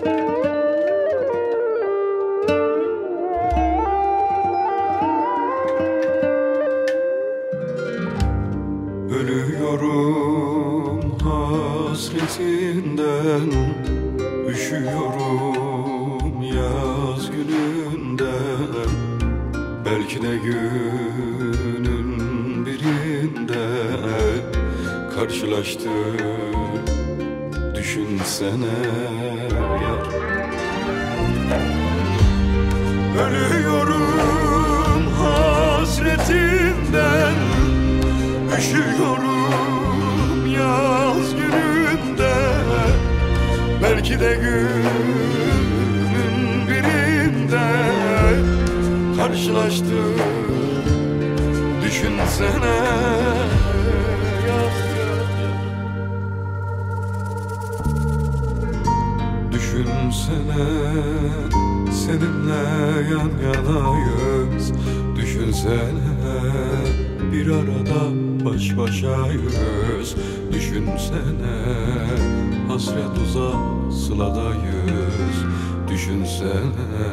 Ölüyorum hasretinden, üşüyorum yaz gününden. Belki de günün birinde karşılaştık, düşünsene yar. Ölüyorum hasretinden, üşüyorum yaz gününde. Belki de günün birinde karşılaştık, düşünsene yaz. Düşünsene seninle yan yanayız, düşünsene bir arada baş başayız, düşünsene hasret uzak sıladayız, düşünsene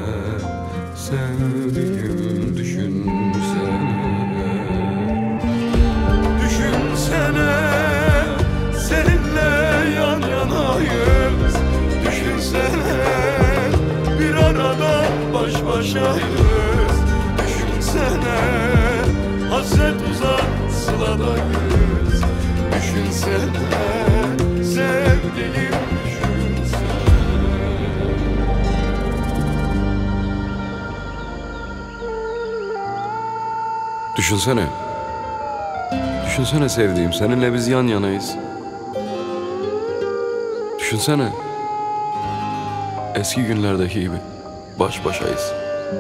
sevdiğim, düşünsene. Düşünsene seninle yan yanayız, düşünsene bir arada baş başayız, düşünsene hasret uzak sıladayız, düşünsene sevdiğim, düşünsene. Düşünsene, düşünsene sevdiğim, seninle biz yan yanayız. Düşünsene eski günlerdeki gibi baş başayız.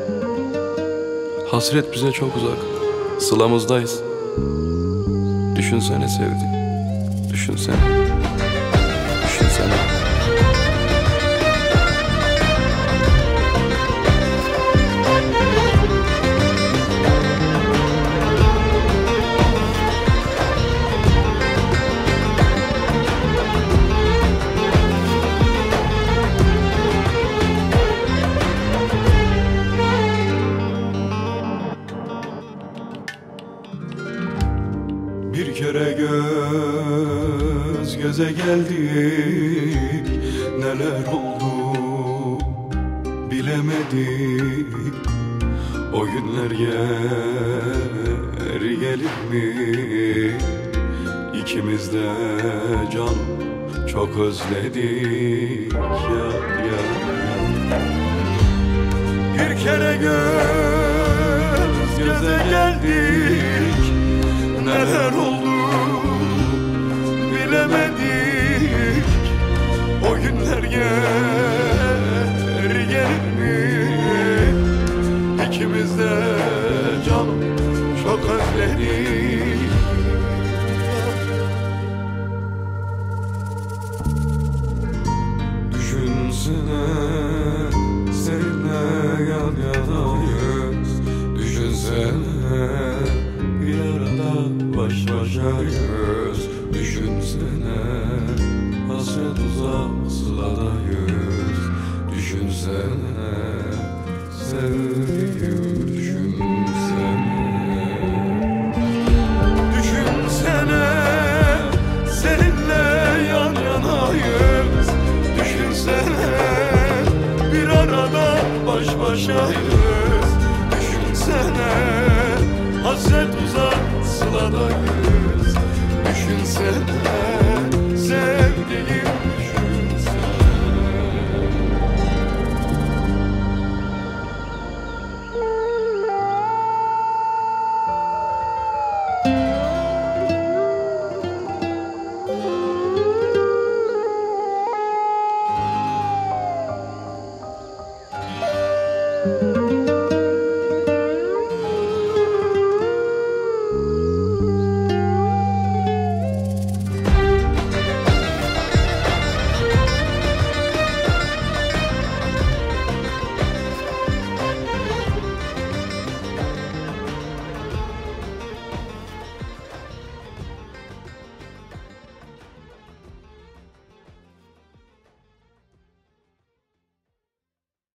Hasret bize çok uzak, sılamızdayız. Düşünsene sevdiğim, düşünsene, düşünsene. Bir kere göz göze geldik, neler oldu bilemedik. O günler yer gelir mi? İkimiz de can çok özledik ya. Bir kere göz göze geldik, neler oldu bilemedik. O günler yer gelir mi? İkimiz de can çok özledik. Düşünsene seninle yan yanayız, düşünsene bir arada baş başayız, düşünsene hasret uzak sıladayız, düşünsene sevdiğim, düşünsene. Düşünsene seninle yan yanayız, düşünsene bir arada baş başayız, düşünsene hasret uzak sıladayız, düşünsene